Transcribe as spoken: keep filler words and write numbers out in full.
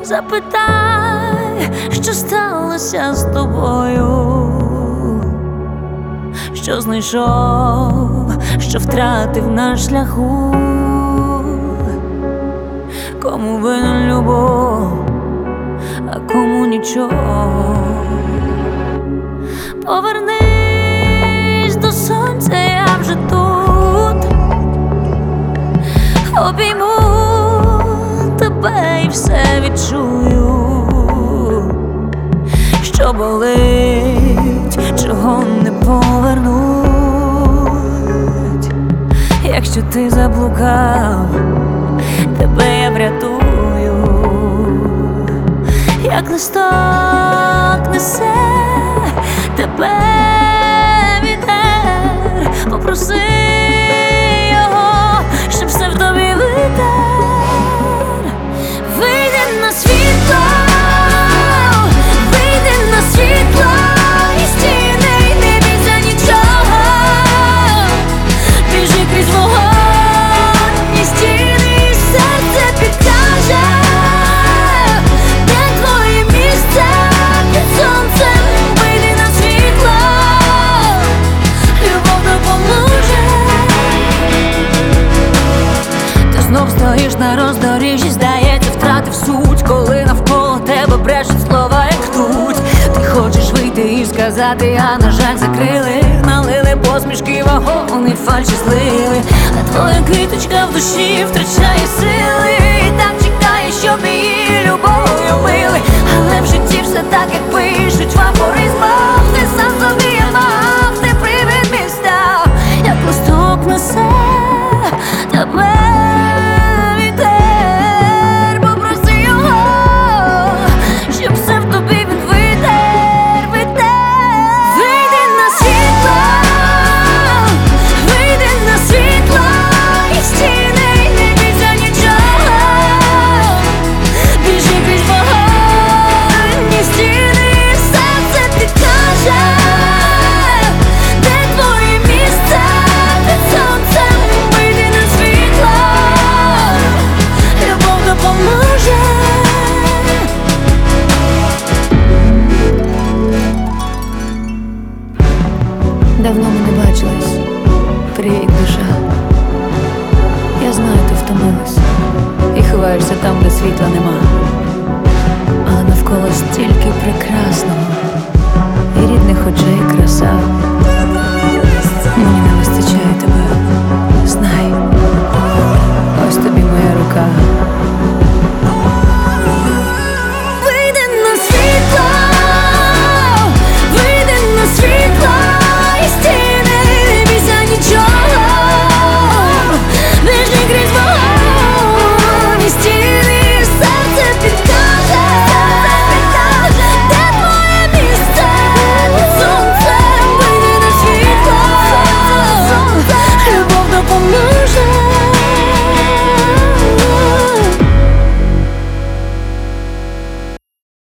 Запитай, що сталося з тобою, що знайшов, що втратив на шляху, кому винен любов, а кому нічого. Повернись до сонця, я вже тут, обійму тебе і все відчую, що болить, чого не повернуть. Якщо ти заблукав, тебе я врятую, як листок несе тебе вітер. Попроси його, щоб все в тобі витер. Вийди на світло, вийди на світло, і стіни, й не бійся нічого. Біжи крізь вогонь, і стіни, і серце підкаже, де твоє місце під сонцем. Вийди на світло, любов допоможе. Ти знов стоїш на роздоріжжі, здається, втратив суть, коли навколо тебе брешуть слова, як ртуть. Ти хочеш вийти і сказати, а на жаль закрили, налили посмішки, вагони фальші злили, а твоя квіточка в душі втрачає сили, і так чекає, щоб її любов'ю мили. Але в житті все так, як пишуть в афоризмах. Ти сам собі є мав, ти привид мій став, як листок несе тебе. Давно ми не бачились, привіт, душа. Я знаю, ти втомилась і ховаєшся там, де світла нема, але навколо стільки прекрасного і рідних очей краса.